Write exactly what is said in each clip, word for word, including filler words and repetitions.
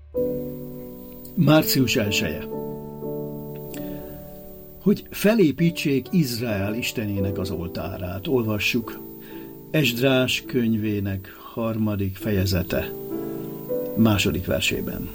Március elseje. Hogy felépítsék Izrael istenének az oltárát. Olvassuk Esdrás könyvének harmadik fejezete, második versében.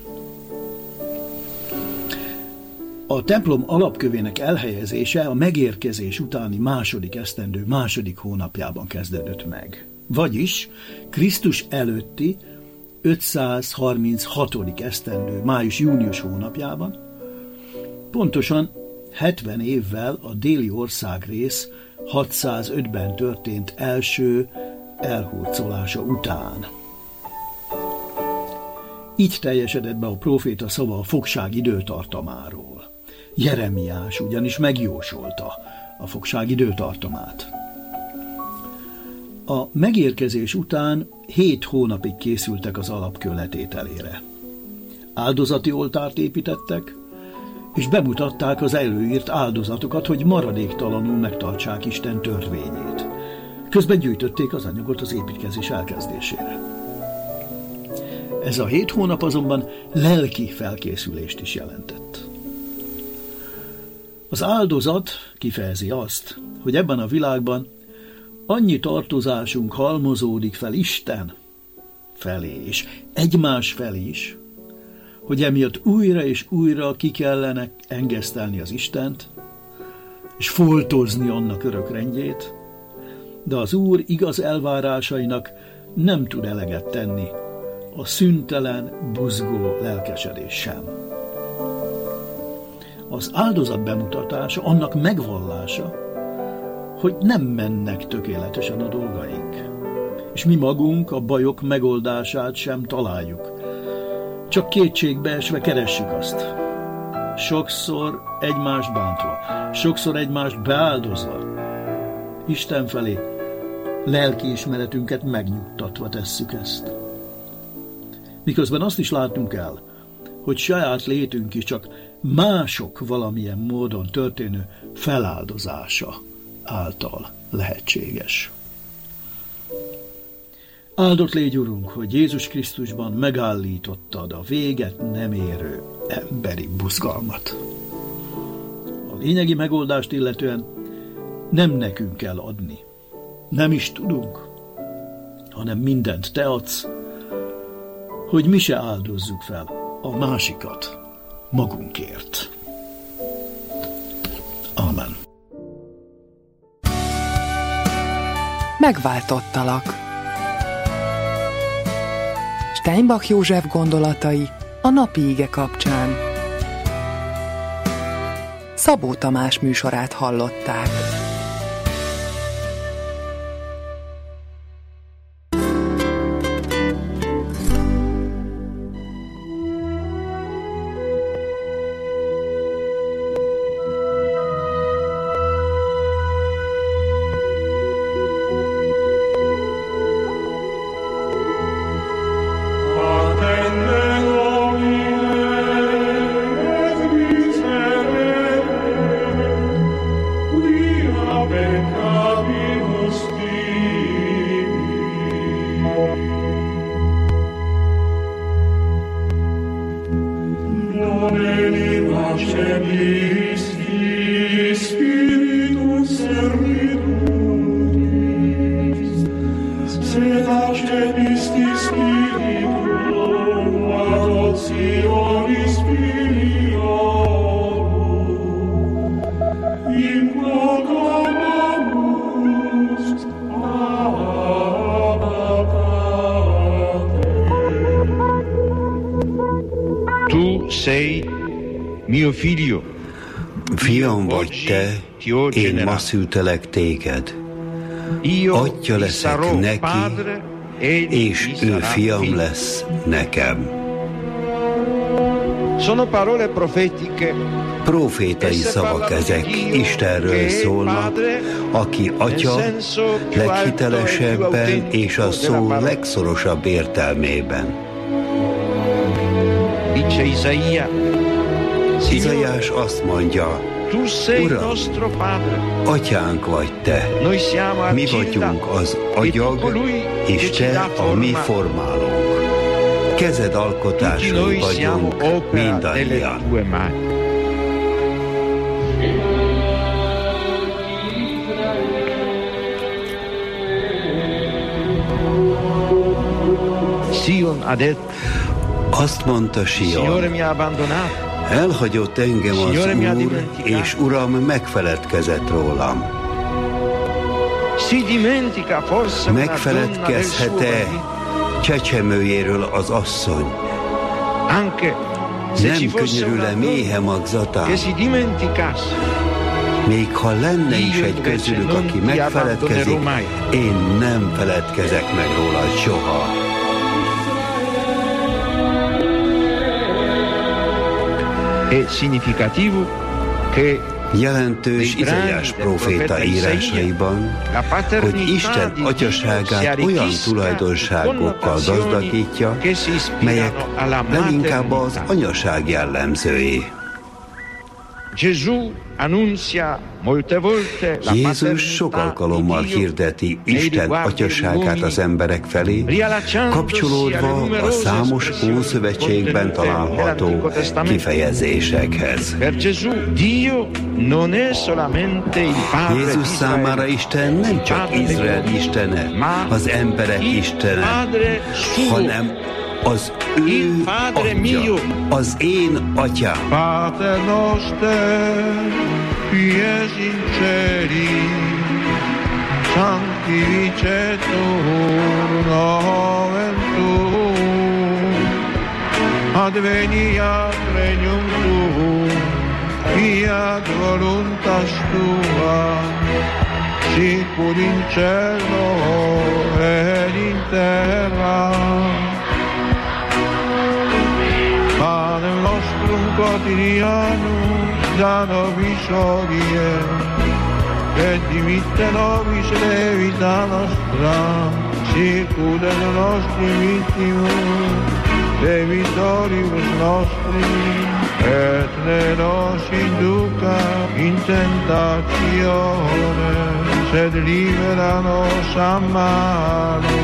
A templom alapkövének elhelyezése a megérkezés utáni második esztendő második hónapjában kezdődött meg. Vagyis Krisztus előtti ötszázharminchatodik esztendő május-június hónapjában, pontosan hetven évvel a déli országrész hatszázötben történt első elhurcolása után. Így teljesedett be a próféta szava a fogság időtartamáról. Jeremiás ugyanis megjósolta a fogság időtartamát. A megérkezés után hét hónapig készültek az alapkő letételére. Áldozati oltárt építettek, és bemutatták az előírt áldozatokat, hogy maradéktalanul megtartsák Isten törvényét. Közben gyűjtötték az anyagot az építkezés elkezdésére. Ez a hét hónap azonban lelki felkészülést is jelentett. Az áldozat kifejezi azt, hogy ebben a világban annyi tartozásunk halmozódik fel Isten felé, és egymás felé is, hogy emiatt újra és újra ki kellene engesztelni az Istent, és foltozni annak örökrendjét, de az Úr igaz elvárásainak nem tud eleget tenni a szüntelen, buzgó lelkesedés sem. Az áldozat bemutatása, annak megvallása, hogy nem mennek tökéletesen a dolgaink, és mi magunk a bajok megoldását sem találjuk. Csak kétségbeesve keressük azt. Sokszor egymást bántva, sokszor egymást beáldozva, Isten felé lelkiismeretünket megnyugtatva tesszük ezt. Miközben azt is látnunk kell, hogy saját létünk is csak mások valamilyen módon történő feláldozása által lehetséges. Áldott légy, Urunk, hogy Jézus Krisztusban megállítottad a véget nem érő emberi buzgalmat. A lényegi megoldást illetően nem nekünk kell adni, nem is tudunk, hanem mindent te adsz, hogy mi se áldozzuk fel a másikat magunkért. Amen. Megváltottalak. Steinbach József gondolatai a napi ige kapcsán. Szabó Tamás műsorát hallották. Fiam vagy te, én ma szültelek téged. Atya leszek neki, és ő fiam lesz nekem. Profétai szavak ezek, Istenről szólnak, aki atya leghitelesebben és a szó legszorosabb értelmében. Izaiás azt mondja, Uram, atyánk vagy te, mi vagyunk az agyag, és te a mi formálónk. kezed alkotásai vagyunk mindannyian. Azt mondta Sion, elhagyott engem az Úr, és Uram megfeledkezett rólam. Megfeledkezhet-e csecsemőjéről az asszony? Nem könyörül-e méhe magzatán? Még ha lenne is egy közülük, aki megfeledkezik, én nem feledkezek meg róla soha. Jelentős Izaiás próféta írásaiban, hogy Isten atyaságát olyan tulajdonságokkal gazdagítja, melyek leginkább az anyaság jellemzői. Jézus sok alkalommal hirdeti Isten atyaságát az emberek felé, kapcsolódva a számos Ószövetségben található kifejezésekhez. Jézus számára Isten nem csak Izrael istene, az emberek istene, hanem az ő atya, az én atyám. Pater noster, qui es in celi, sanctificetur nomen tuum, adveniat regnum tuum, fiat voluntas tua, sicur in cielo et in terra. Panem nostrum quotidianum da nobis hodie, et dimitte nobis debita nostra, sicut et nostri victimus debitoribus nostri, et ne nos induca in tentatione, sed libera nos a malo.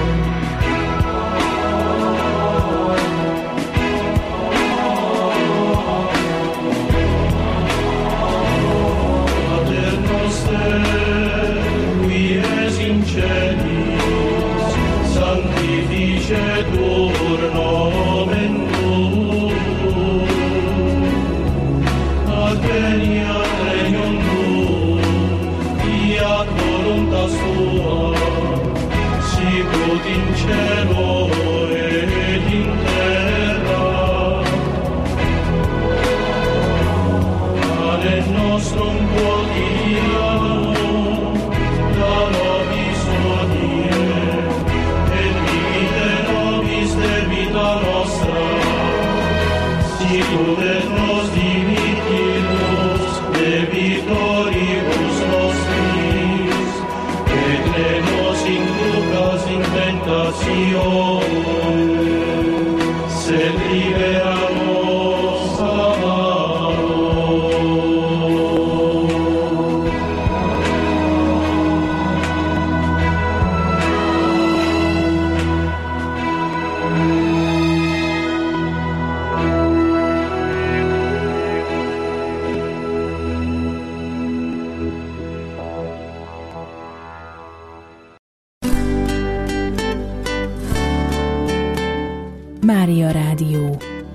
Sanctificetur nomen tuum, adveniat regnum tuum, fiat voluntas tua, sicut in cielo et in terra. Panem nostrum quotidianum da nobis hodie, debita nostra, sicut et nos dimittimus debitoribus nostris, et ne nos inducas in tentatione, sed libera nos a malo. Mária Rádió.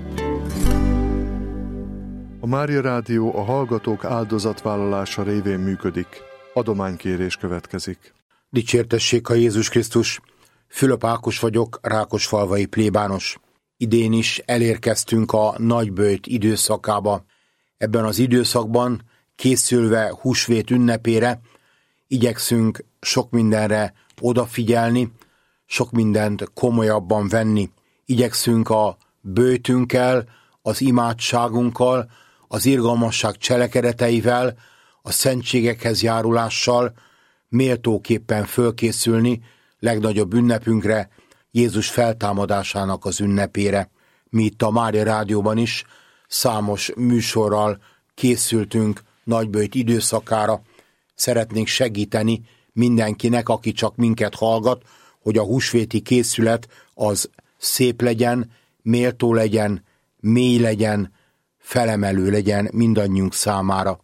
A Mária Rádió a hallgatók áldozatvállalása révén működik. Adománykérés következik. Dicsértessék a Jézus Krisztus! Fülöp Ákos vagyok, Rákosfalvai plébános. Idén is elérkeztünk a nagyböjt időszakába. Ebben az időszakban, készülve húsvét ünnepére, igyekszünk sok mindenre odafigyelni, sok mindent komolyabban venni. Igyekszünk a böjtünkkel, az imádságunkkal, az irgalmasság cselekedeteivel, a szentségekhez járulással méltóképpen fölkészülni legnagyobb ünnepünkre, Jézus feltámadásának az ünnepére. Mi itt a Mária Rádióban is számos műsorral készültünk nagyböjt időszakára. Szeretnénk segíteni mindenkinek, aki csak minket hallgat, hogy a húsvéti készület az szép legyen, méltó legyen, mély legyen, felemelő legyen mindannyiunk számára.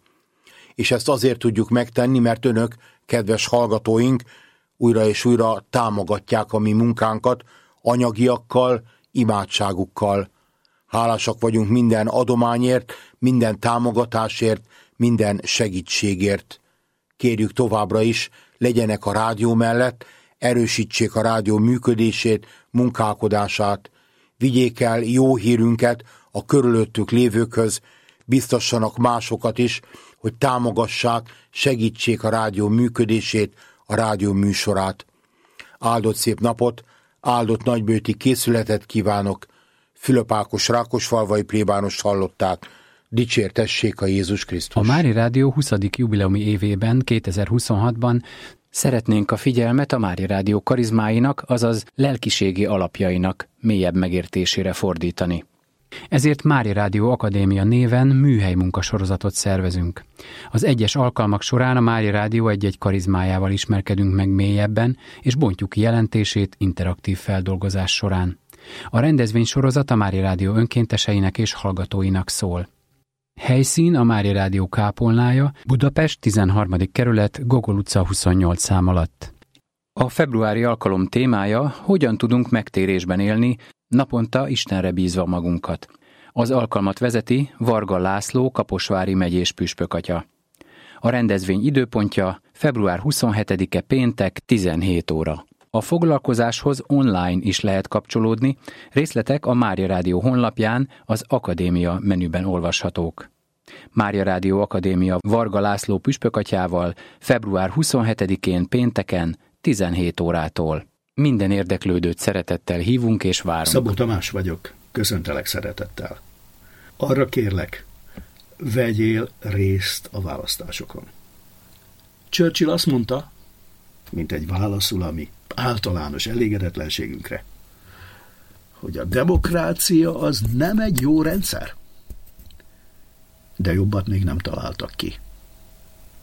És ezt azért tudjuk megtenni, mert önök, kedves hallgatóink, újra és újra támogatják a mi munkánkat anyagiakkal, imádságukkal. Hálásak vagyunk minden adományért, minden támogatásért, minden segítségért. Kérjük továbbra is, legyenek a rádió mellett, erősítsék a rádió működését, munkálkodását, vigyék el jó hírünket a körülöttük lévőkhöz, biztassanak másokat is, hogy támogassák, segítsék a rádió működését, a rádió műsorát. Áldott szép napot, áldott nagybőti készületet kívánok. Fülöp Ákos rákosfalvai plébánost hallották. Dicsértessék a Jézus Krisztus! A Mári Rádió huszadik jubileumi évében, kétezer-huszonhatban szeretnénk a figyelmet a Mári Rádió karizmáinak, azaz lelkiségi alapjainak mélyebb megértésére fordítani. Ezért Mári Rádió Akadémia néven műhely munkasorozatot szervezünk. Az egyes alkalmak során a Mári Rádió egy-egy karizmájával ismerkedünk meg mélyebben, és bontjuk ki jelentését interaktív feldolgozás során. A rendezvénysorozat a Mári Rádió önkénteseinek és hallgatóinak szól. Helyszín a Mári Rádió kápolnája, Budapest, tizenharmadik kerület, Gogol utca huszonnyolc szám alatt. A februári alkalom témája: hogyan tudunk megtérésben élni, naponta Istenre bízva magunkat. Az alkalmat vezeti Varga László, Kaposvári megyés püspökatya. A rendezvény időpontja február huszonhetedike péntek, tizenhét óra. A foglalkozáshoz online is lehet kapcsolódni, részletek a Mária Rádió honlapján, az Akadémia menüben olvashatók. Mária Rádió Akadémia Varga László püspökatyával február huszonhetedikén pénteken tizenhét órától. Minden érdeklődőt szeretettel hívunk és várunk. Szabó Tamás vagyok, köszöntelek szeretettel. Arra kérlek, vegyél részt a választásokon. Churchill azt mondta, mint egy válaszul a mi általános elégedetlenségünkre, hogy a demokrácia az nem egy jó rendszer, de jobbat még nem találtak ki.